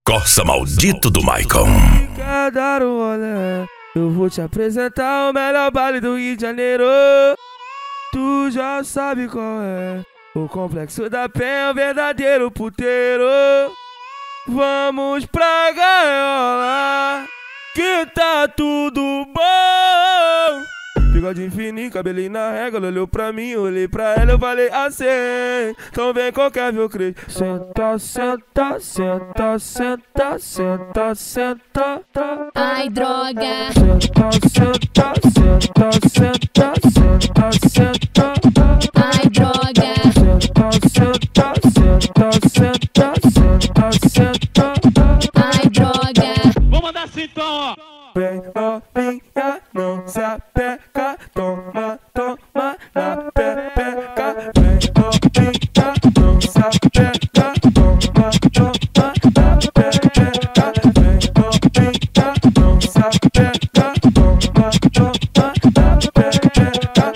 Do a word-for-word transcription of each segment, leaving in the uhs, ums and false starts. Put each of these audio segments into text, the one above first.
Corsa maldito do Maicon. Quer dar um rolê? Eu vou te apresentar o melhor baile do Rio de Janeiro. Tu já sabe qual é. O Complexo da Penha é um verdadeiro puteiro. Vamos pra gaiola, que tá tudo bom. Bigode fininho, cabelinho na régua. Ela olhou pra mim, eu olhei pra ela, eu falei assim: então vem qualquer meu crente. Senta, senta, senta, senta, senta, senta. Ai, droga. Senta, senta, senta, senta, senta, senta. Ai, droga. Senta, senta, senta, senta, senta, senta. Ai, droga. Vou mandar assim então, ó. Vem novinha, não se apeca, toma, toma na pepeca. Vem novinha, não se apeca, toma, toma na pepeca. Vem novinha, não se apeca, toma, toma na pepeca.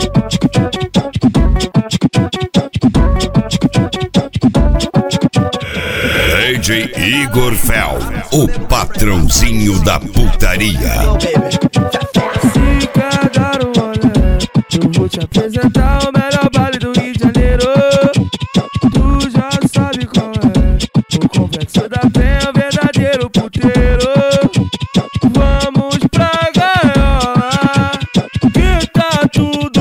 D J Igor Fel, o patrãozinho da putaria. Se quer dar um rolê, eu vou te apresentar o melhor baile do Rio de Janeiro. Tu já sabe qual é. O Complexo da Penha é um verdadeiro puteiro. Vamos pra gaiola, que tá tudo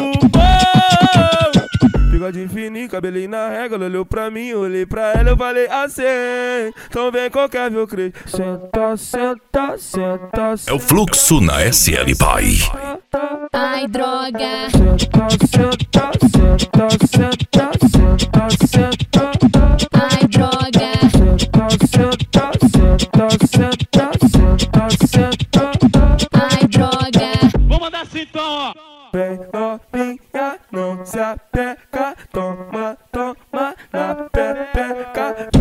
bom. Bigode fininho, cabelinho na régua. Ela olhou pra mim, eu olhei pra ela, eu falei assim: então vem qualquer meu crente. Senta, senta, senta. É o fluxo na S L Pai. Ai, droga. Senta, senta, senta, senta, senta, senta. Ai, droga. Senta, senta, senta, senta, senta, senta. Ai, droga. Vou mandar assim então, ó. Vem novinha, não se apeca, toma, toma na pepeca.